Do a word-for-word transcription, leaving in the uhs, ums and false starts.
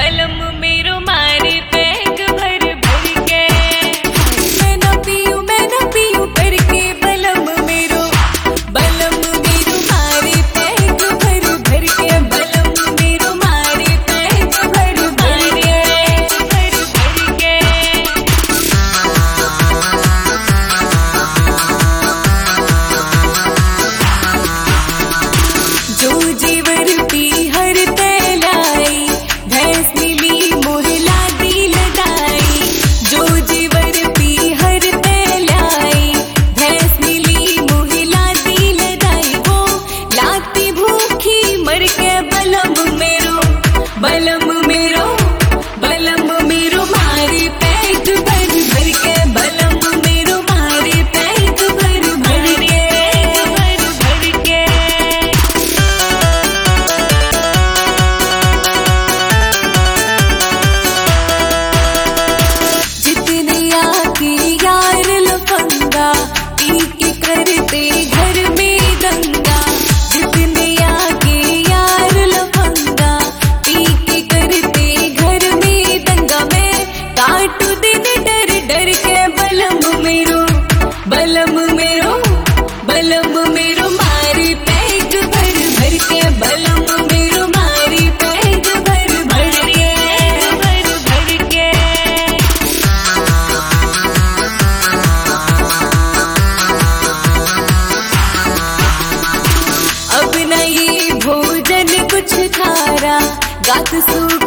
बलम मेरो मारे पैग भर भर के। मैं न पीऊं मैं न पीऊं करके बलम मेरो बलम मेरो मारे पैग भर भर के। बलम मेरो मारे पैग भर भर के भर भर के। जो जीवर पी हर तैलाई भैंस मिली मोहला दी लगाई। जो जीवर पी हर तैलाई भैंस मिली मोहला दी लगाई। वो लाती भूखी मर के बलम मेरो बलम मेरो बलम मेरो मारे पैग भर भर के। बलम मेरो मारे पैग भर भर के भर भर के। जितने आके यार लफंगा पी के करते घर में दंगा। जितने आके यार लफंगा पी के करते घर में दंगा। मैं काटू दिन डर डर के बलम मेरो बलम मेरो बलम मेरो मारे पैग भर भर के। बलम मेरो मारे पैग भर भर के भर भर के। अब नहीं भोजन कुछ खारा गात सूख